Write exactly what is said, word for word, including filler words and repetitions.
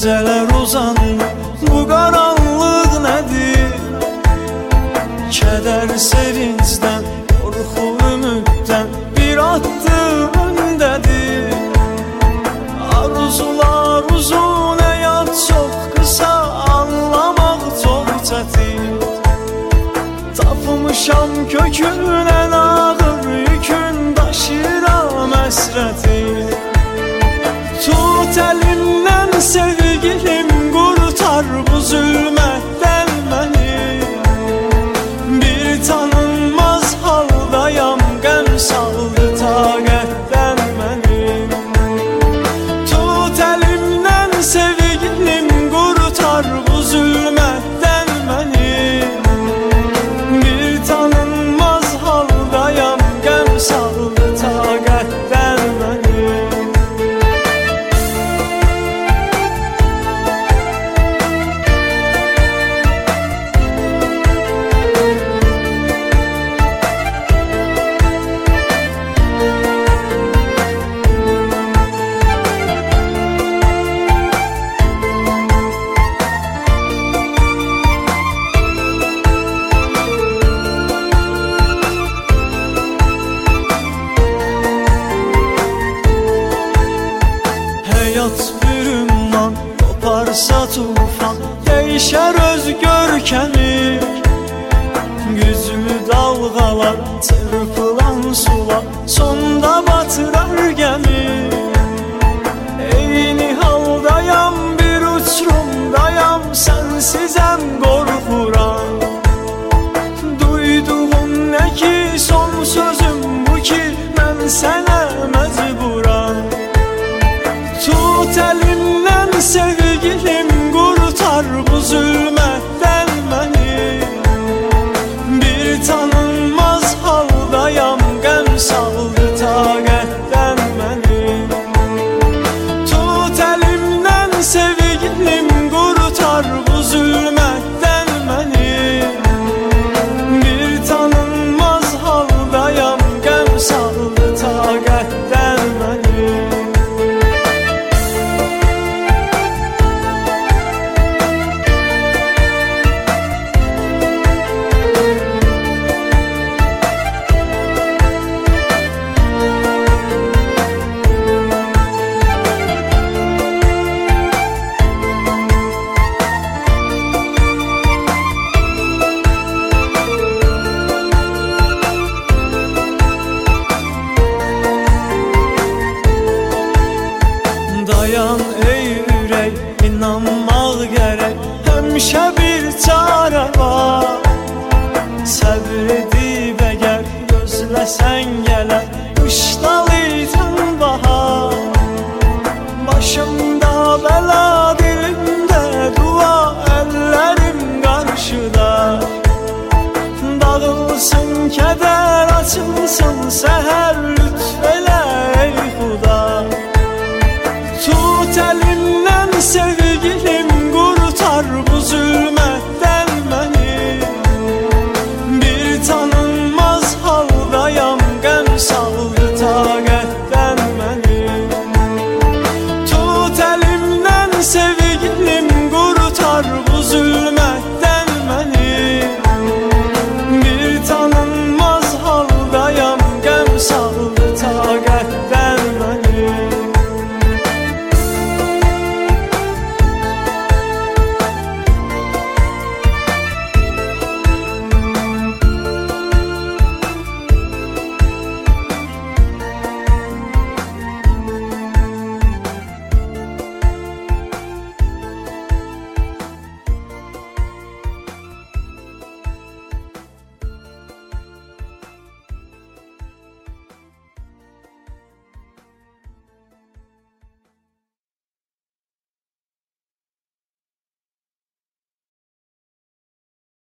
geceler uzandı, bu karanlık nedir? Keder sevincden, korku ümitten bir attım öndedir. Arzular uzun, hayat çok kısa, anlamak çok çetin. Tapmışam kökünden ağır yükün, daşıram əsrəti. Tut elimden sevgilim, kurtar bu zulmetten beni. Bir tanınmaz haldayam, qəm saldı taqətdən məni. Tut elimden sevgilim, kurtar bu zulmetten beni. Bir tanınmaz haldayam, qəm saldı taqətdən məni. Hayat bir ümman, koparsa tufan, değişer öz görkemi. Güzlü dalgalar, çırpılan sular, sonda batırar gemi. Eyni haldayam, bir uçurumdayam, sensizem korkuram. Duyduğum ne ki, son sözüm bu ki, ben sana mecburam. Tut elimden sevgilim, kurtar bu zulmetten beni. Bir tanınmaz haldayam, qəm saldı taqətdən məni. Tut elimden sevgilim, kurtar bu zulmetten beni. Bir tanınmaz haldayam, qəm saldı taqətdən məni. Dayan ey ürək, inanmaq gərək, həmişə bir çarə var. Səbr edib əgər, gözləsən gələr, qışdalıcan bahar. Başımda bəla, dilimdə dua, əllərim qarşıda. Dağılsın kədər, açılsın səhər.